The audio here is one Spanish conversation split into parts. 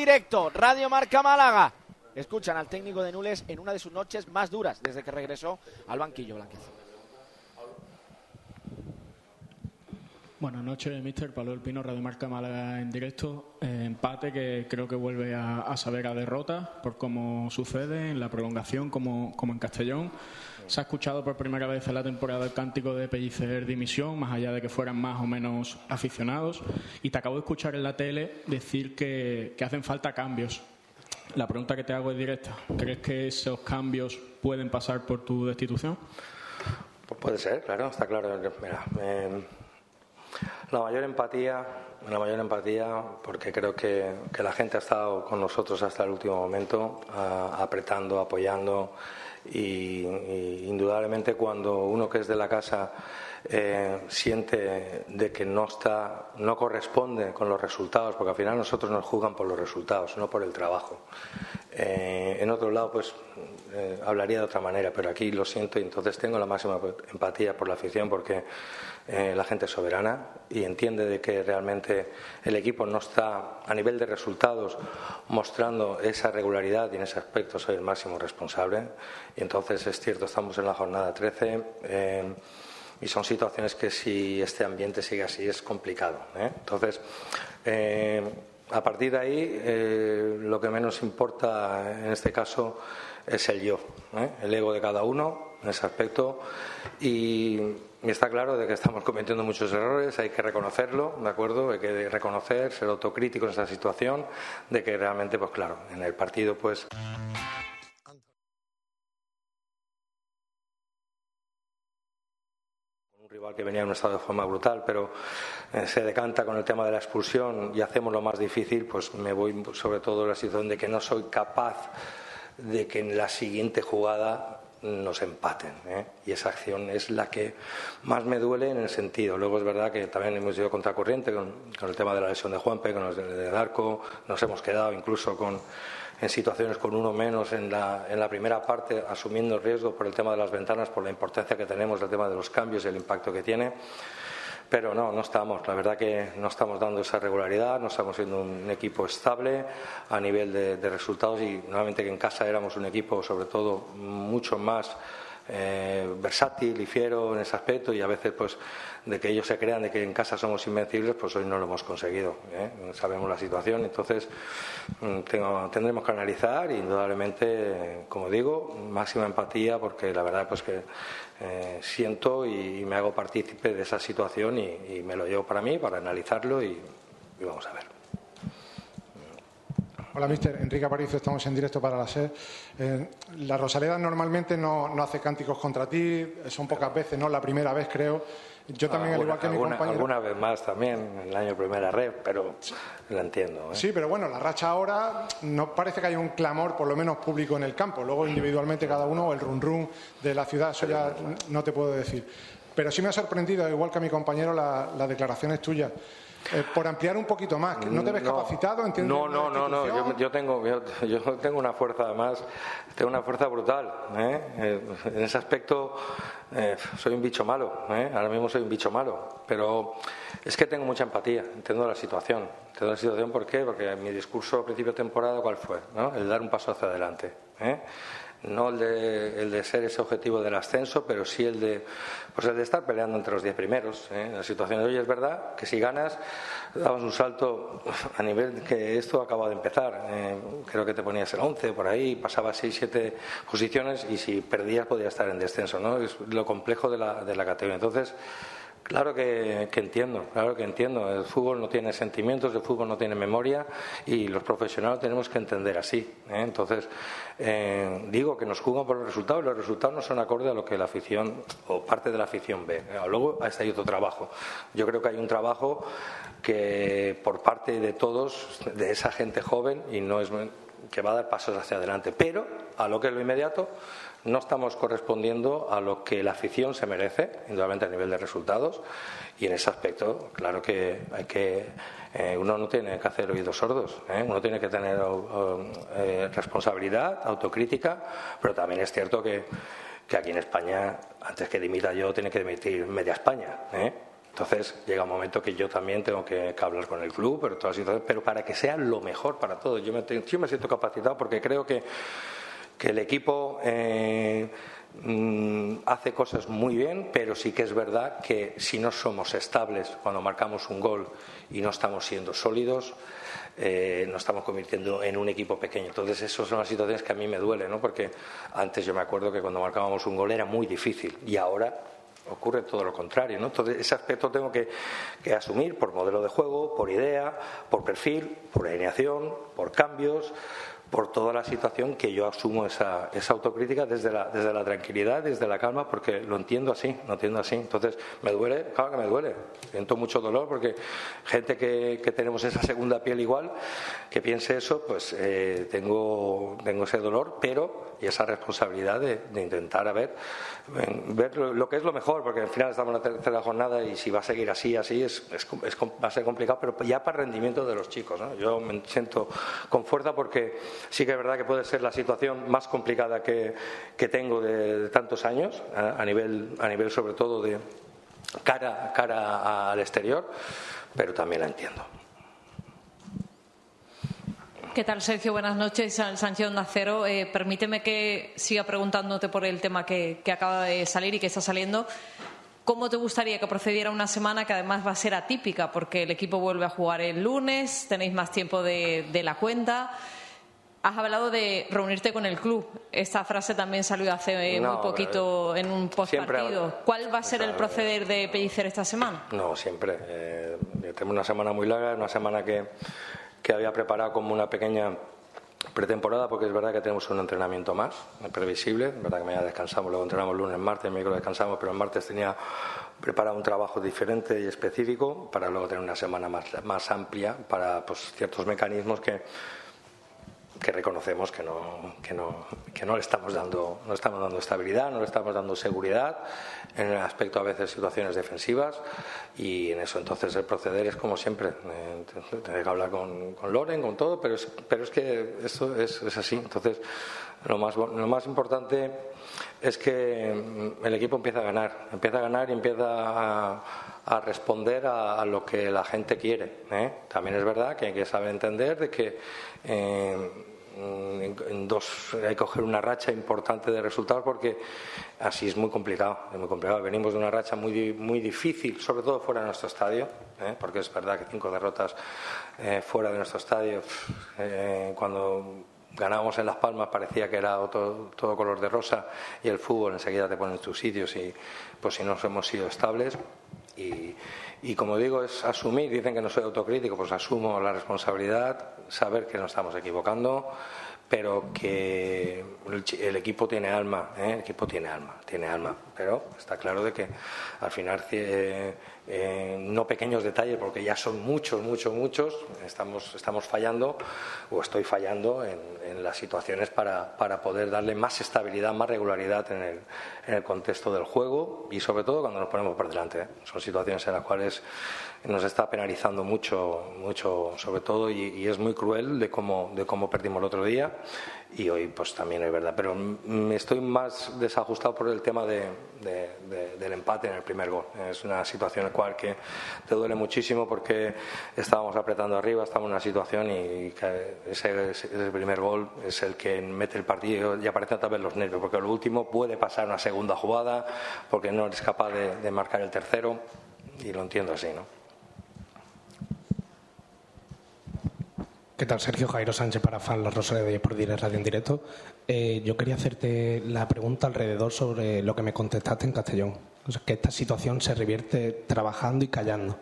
directo, Radio Marca Málaga. Escuchan al técnico de Nules en una de sus noches más duras desde que regresó al banquillo blanqueazul. Buenas noches, míster. Pablo del Pino, Radio Marca Málaga en directo. Empate que creo que vuelve a saber a derrota por cómo sucede en la prolongación como en Castellón. Se ha escuchado por primera vez en la temporada el cántico de Pellicer dimisión, más allá de que fueran más o menos aficionados. Y te acabo de escuchar en la tele decir que hacen falta cambios. La pregunta que te hago es directa. ¿Crees que esos cambios pueden pasar por tu destitución? Pues puede ser, claro, está claro. Mira, la mayor empatía, porque creo que la gente ha estado con nosotros hasta el último momento, apretando, apoyando, y indudablemente cuando uno que es de la casa siente de que no corresponde con los resultados, porque al final nosotros nos juzgan por los resultados, no por el trabajo. En otro lado, pues hablaría de otra manera, pero aquí lo siento y entonces tengo la máxima empatía por la afición, porque la gente es soberana y entiende de que realmente el equipo no está a nivel de resultados mostrando esa regularidad, y en ese aspecto soy el máximo responsable. Y entonces es cierto, estamos en la jornada 13 y son situaciones que si este ambiente sigue así es complicado, Entonces a partir de ahí lo que menos importa en este caso es el yo, el ego de cada uno en ese aspecto, y está claro de que estamos cometiendo muchos errores, hay que reconocerlo, ¿de acuerdo? Hay que reconocer, ser autocrítico en esta situación, de que realmente, pues claro, en el partido pues un rival que venía en un estado de forma brutal, pero se decanta con el tema de la expulsión y hacemos lo más difícil, pues me voy sobre todo a la situación de que no soy capaz de que en la siguiente jugada nos empaten, y esa acción es la que más me duele en el sentido. Luego es verdad que también hemos ido contracorriente con el tema de la lesión de Juanpe, con los de Darko, nos hemos quedado incluso en situaciones con uno menos en la primera parte, asumiendo el riesgo por el tema de las ventanas, por la importancia que tenemos del tema de los cambios y el impacto que tiene. Pero no estamos, la verdad que no estamos dando esa regularidad, no estamos siendo un equipo estable a nivel de resultados, y nuevamente que en casa éramos un equipo sobre todo mucho más versátil y fiero en ese aspecto, y a veces pues de que ellos se crean de que en casa somos invencibles, pues hoy no lo hemos conseguido, sabemos la situación. Entonces tendremos que analizar, y indudablemente, como digo, máxima empatía, porque la verdad pues que siento y me hago partícipe de esa situación, y me lo llevo para mí, para analizarlo, y vamos a ver. Hola, míster. Enrique Aparicio, estamos en directo para la SER. La Rosaleda normalmente no hace cánticos contra ti, son pocas veces, no la primera vez, creo. Yo también, al igual que mi compañero. Alguna vez más también, en el año primera red, pero lo entiendo. Sí, pero bueno, la racha ahora no parece que haya un clamor, por lo menos público, en el campo. Luego, individualmente, cada uno, el run-run de la ciudad, eso ya no te puedo decir. Pero sí me ha sorprendido, igual que a mi compañero, las declaraciones tuyas. Por ampliar un poquito más, ¿no te ves capacitado? No. Yo tengo una fuerza, además, tengo una fuerza brutal. En ese aspecto soy un bicho malo. Ahora mismo soy un bicho malo, pero es que tengo mucha empatía, entiendo la situación. ¿Por qué? Porque mi discurso a principio de temporada, ¿cuál fue? El dar un paso hacia adelante. No el de ser ese objetivo del ascenso, pero sí el de estar peleando entre los 10 primeros. La situación de hoy es verdad que si ganas damos un salto a nivel que esto acaba de empezar. Creo que te ponías el 11 por ahí, pasabas 6-7 posiciones, y si perdías podías estar en descenso, ¿no? Es lo complejo de la categoría. Entonces, claro que entiendo. El fútbol no tiene sentimientos, el fútbol no tiene memoria, y los profesionales tenemos que entender así. Entonces, digo que nos juzgan por los resultados, y los resultados no son acorde a lo que la afición o parte de la afición ve. Luego hay otro trabajo. Yo creo que hay un trabajo que por parte de todos, de esa gente joven, y no es que va a dar pasos hacia adelante, pero a lo que es lo inmediato no estamos correspondiendo a lo que la afición se merece, indudablemente a nivel de resultados, y en ese aspecto, claro que uno no tiene que hacer oídos sordos, uno tiene que tener responsabilidad, autocrítica, pero también es cierto que aquí en España, antes que dimita yo, tiene que dimitir media España, Entonces llega un momento que yo también tengo que hablar con el club, pero para que sea lo mejor para todos. Yo me siento capacitado porque creo que el equipo hace cosas muy bien, pero sí que es verdad que si no somos estables cuando marcamos un gol y no estamos siendo sólidos, nos estamos convirtiendo en un equipo pequeño. Entonces esas son las situaciones que a mí me duelen, ¿no? Porque antes yo me acuerdo que cuando marcábamos un gol era muy difícil y ahora ocurre todo lo contrario, ¿no? Entonces ese aspecto tengo que asumir por modelo de juego, por idea, por perfil, por alineación, por cambios, por toda la situación, que yo asumo esa autocrítica desde la tranquilidad, desde la calma, porque lo entiendo así. Entonces, me duele, claro que me duele. Siento mucho dolor porque gente que tenemos esa segunda piel igual, que piense eso, pues tengo ese dolor, y esa responsabilidad de intentar ver lo que es lo mejor, porque al final estamos en la tercera jornada y si va a seguir así va a ser complicado, pero ya para el rendimiento de los chicos, ¿no? Yo me siento con fuerza porque sí que es verdad que puede ser la situación más complicada que tengo de tantos años, a nivel sobre todo de cara al exterior, pero también la entiendo. ¿Qué tal, Sergio? Buenas noches. Sánchez Onda Cero. Permíteme que siga preguntándote por el tema que acaba de salir y que está saliendo. ¿Cómo te gustaría que procediera una semana que además va a ser atípica? Porque el equipo vuelve a jugar el lunes, tenéis más tiempo de la cuenta. Has hablado de reunirte con el club. Esta frase también salió hace muy poquito en un postpartido. ¿Cuál va a ser el proceder de Pellicer esta semana? No, siempre. Tenemos una semana muy larga, una semana que había preparado como una pequeña pretemporada, porque es verdad que tenemos un entrenamiento más previsible. Es verdad que mañana descansamos, luego entrenamos lunes, martes, miércoles descansamos, pero el martes tenía preparado un trabajo diferente y específico para luego tener una semana más amplia para ciertos mecanismos que reconocemos que no le estamos dando estabilidad, no le estamos dando seguridad en el aspecto a veces situaciones defensivas, y en eso entonces el proceder es como siempre, tener que hablar con Loren, con todo, pero es que esto es así. Entonces lo más importante es que el equipo empieza a ganar y empieza a responder a lo que la gente quiere, ¿eh? También es verdad que hay que saber entender de que hay que coger una racha importante de resultados, porque así es muy complicado. Venimos de una racha muy, muy difícil, sobre todo fuera de nuestro estadio, porque es verdad que 5 derrotas fuera de nuestro estadio, cuando ganábamos en Las Palmas parecía que era todo color de rosa, y el fútbol enseguida te pone en tus sitios, y pues si no hemos sido estables. Y como digo, es asumir. Dicen que no soy autocrítico, pues asumo la responsabilidad, saber que nos estamos equivocando, pero que el equipo tiene alma, el equipo tiene alma, pero está claro de que al final no pequeños detalles, porque ya son muchos, estamos fallando, o estoy fallando en las situaciones para poder darle más estabilidad, más regularidad en el contexto del juego, y sobre todo cuando nos ponemos por delante. Son situaciones en las cuales nos está penalizando mucho, sobre todo, y es muy cruel de cómo perdimos el otro día, y hoy pues también es verdad, pero estoy más desajustado por el tema del empate en el primer gol. Es una situación en la cual que te duele muchísimo, porque estábamos apretando arriba, estamos en una situación, y que ese primer gol es el que mete el partido, y aparecen otra vez los nervios, porque lo último puede pasar una segunda jugada, porque no eres capaz de marcar el tercero, y lo entiendo así, ¿no? ¿Qué tal, Sergio? Jairo Sánchez para Fan La Rosaleda y por Direct Radio en directo. Yo quería hacerte la pregunta alrededor sobre lo que me contestaste en Castellón. O sea, que esta situación se revierte trabajando y callando.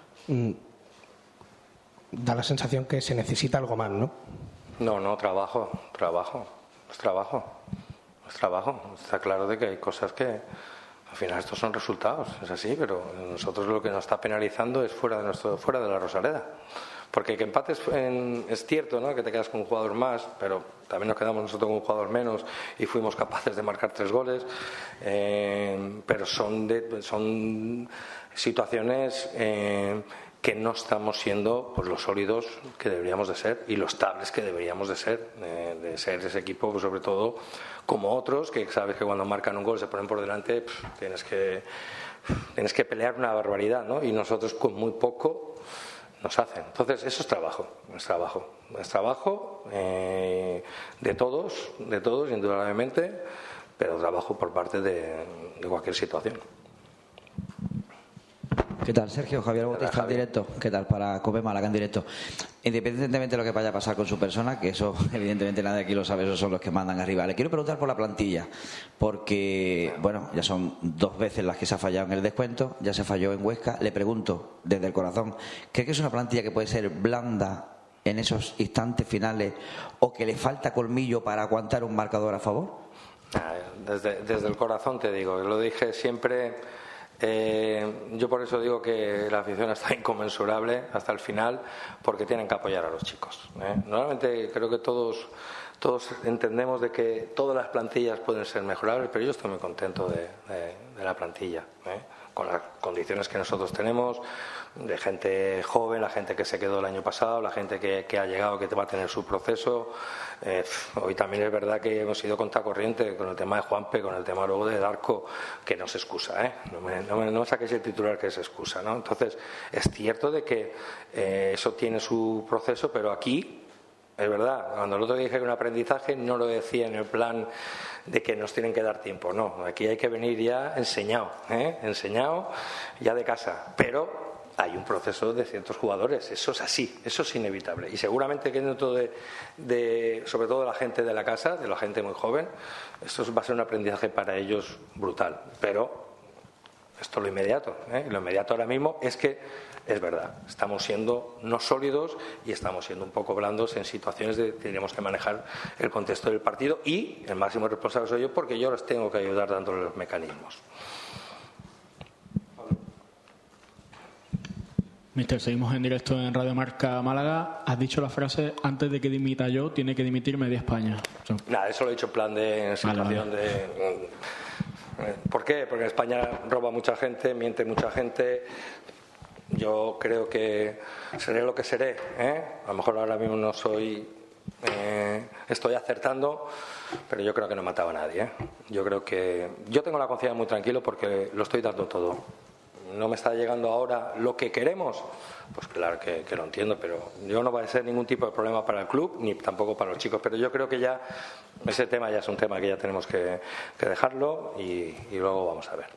Da la sensación que se necesita algo más, ¿no? No, trabajo. Es trabajo. Está claro de que hay cosas que al final estos son resultados, es así, pero nosotros lo que nos está penalizando es fuera de la Rosaleda. Porque que empates es cierto, ¿no?, que te quedas con un jugador más, pero también nos quedamos nosotros con un jugador menos y fuimos capaces de marcar 3 goles. Pero son situaciones que no estamos siendo pues los sólidos que deberíamos de ser y los estables que deberíamos de ser ese equipo, pues, sobre todo como otros, que sabes que cuando marcan un gol se ponen por delante, tienes que tienes que pelear una barbaridad, ¿no? Y nosotros con muy poco nos hacen. Entonces eso es trabajo, de todos indudablemente, pero trabajo por parte de cualquier situación. ¿Qué tal, Sergio? Javier Bautista en directo. ¿Qué tal para COPE Málaga en directo? Independientemente de lo que vaya a pasar con su persona, que eso evidentemente nadie aquí lo sabe, esos son los que mandan arriba. Le quiero preguntar por la plantilla, porque, bueno, ya son 2 veces las que se ha fallado en el descuento, ya se falló en Huesca. Le pregunto desde el corazón, ¿cree que es una plantilla que puede ser blanda en esos instantes finales o que le falta colmillo para aguantar un marcador a favor? Desde el corazón te digo, lo dije siempre. Yo por eso digo que la afición está inconmensurable hasta el final, porque tienen que apoyar a los chicos. Normalmente creo que todos entendemos de que todas las plantillas pueden ser mejorables, pero yo estoy muy contento de la plantilla, con las condiciones que nosotros tenemos, de gente joven, la gente que se quedó el año pasado, la gente que ha llegado, que va a tener su proceso. Hoy también es verdad que hemos ido contracorriente con el tema de Juanpe, con el tema luego de Darko, que no se excusa, no me saquéis el titular que es excusa, ¿no? Entonces es cierto de que eso tiene su proceso, pero aquí es verdad, cuando el otro dije que un aprendizaje no lo decía en el plan de que nos tienen que dar tiempo, no, aquí hay que venir ya enseñado ya de casa, pero hay un proceso de ciertos jugadores, eso es así, eso es inevitable, y seguramente que dentro sobre todo de la gente de la casa, de la gente muy joven, esto va a ser un aprendizaje para ellos brutal, pero esto es lo inmediato, lo inmediato ahora mismo es que es verdad, estamos siendo no sólidos y estamos siendo un poco blandos en situaciones de que tenemos que manejar el contexto del partido, y el máximo responsable soy yo, porque yo les tengo que ayudar dándole los mecanismos. Mister, seguimos en directo en Radio Marca Málaga. Has dicho la frase: antes de que dimita yo, tiene que dimitir media España. Nada, eso lo he dicho en plan de situación de... ¿Por qué? Porque en España roba mucha gente, miente mucha gente. Yo creo que seré lo que seré, A lo mejor ahora mismo no soy... estoy acertando, pero yo creo que no mataba a nadie, Yo creo que... Yo tengo la conciencia muy tranquilo porque lo estoy dando todo. No me está llegando ahora lo que queremos, pues claro que lo entiendo, pero yo no va a ser ningún tipo de problema para el club ni tampoco para los chicos, pero yo creo que ya ese tema ya es un tema que ya tenemos que dejarlo y luego vamos a ver.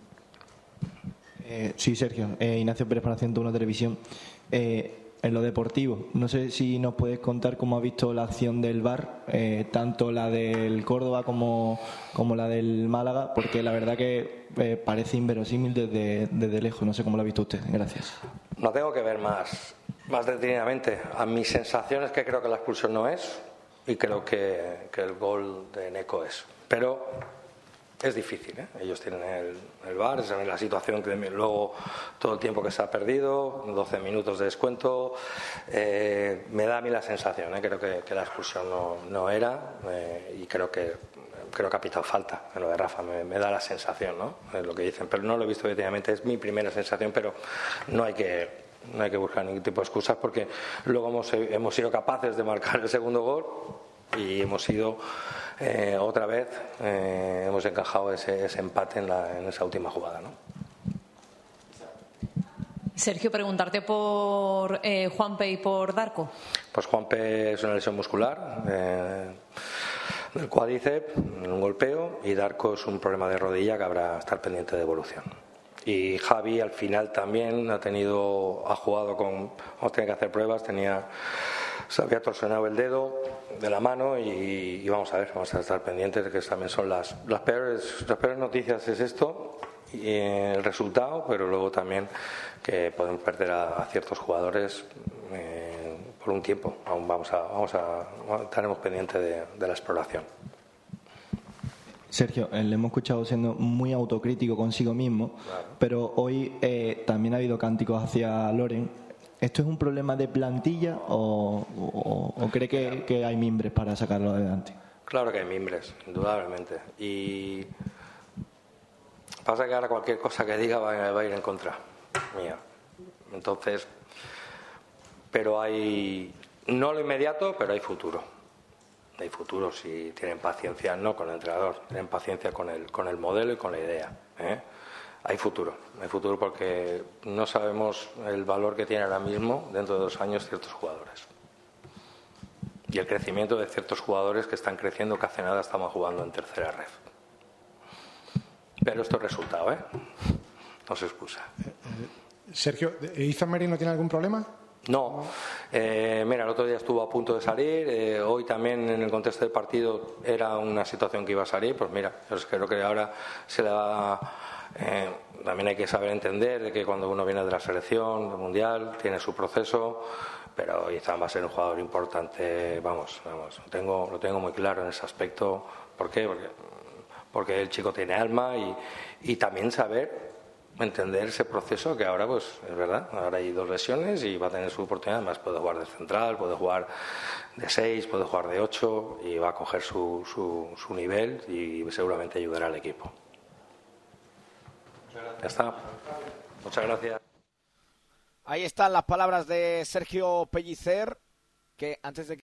Sí, Sergio, Ignacio Pérez para 101 Televisión. En lo deportivo, no sé si nos puedes contar cómo has visto la acción del VAR, tanto la del Córdoba como la del Málaga, porque la verdad que parece inverosímil desde lejos. No sé cómo lo ha visto usted. Gracias. No tengo que ver más detenidamente. A mi sensación es que creo que la expulsión no es, y creo que el gol de Neco es. Pero es difícil, Ellos tienen el VAR, saben la situación que luego todo el tiempo que se ha perdido, 12 minutos de descuento. Me da a mí la sensación, creo que la expulsión no era, y creo que ha pitado falta en lo de Rafa, me da la sensación, Es lo que dicen, pero no lo he visto detenidamente, es mi primera sensación, pero no hay que buscar ningún tipo de excusas, porque luego hemos sido capaces de marcar el segundo gol y hemos sido otra vez hemos encajado ese empate en esa última jugada, Sergio, preguntarte por Juanpe y por Darko. Pues Juanpe es una lesión muscular del cuádriceps, un golpeo, y Darko es un problema de rodilla que habrá que estar pendiente de evolución. Y Javi al final también ha jugado vamos a tener que hacer pruebas, se había torsionado el dedo de la mano y vamos a estar pendientes de que también son las peores noticias es esto y el resultado, pero luego también que podemos perder a ciertos jugadores por un tiempo. Aún estaremos pendientes de la exploración. Sergio, le hemos escuchado siendo muy autocrítico consigo mismo, claro. Pero hoy también ha habido cánticos hacia Loren. ¿Esto es un problema de plantilla o cree que hay mimbres para sacarlo adelante? Claro que hay mimbres, indudablemente. Y pasa que ahora cualquier cosa que diga va a ir en contra mía. Entonces, pero hay, no lo inmediato, pero hay futuro. Hay futuro si tienen paciencia, no con el entrenador, tienen paciencia con el modelo y con la idea. hay futuro porque no sabemos el valor que tiene ahora mismo, dentro de 2 años, ciertos jugadores. Y el crecimiento de ciertos jugadores que están creciendo, que hace nada estaban jugando en tercera red. Pero esto es resultado, no se excusa. Sergio, ¿Izan Merino tiene algún problema? No, mira, el otro día estuvo a punto de salir, hoy también en el contexto del partido era una situación que iba a salir, pues mira, yo creo que ahora se le va, también hay que saber entender de que cuando uno viene de la selección, del mundial, tiene su proceso, pero Izan va a ser un jugador importante, vamos, lo tengo muy claro en ese aspecto. ¿Por qué? Porque el chico tiene alma y también saber entender ese proceso que ahora, pues es verdad, ahora hay 2 lesiones y va a tener su oportunidad. Además puede jugar de central, puede jugar de 6, puede jugar de 8 y va a coger su nivel y seguramente ayudará al equipo. Ya está. Muchas gracias. Ahí están las palabras de Sergio Pellicer, que antes de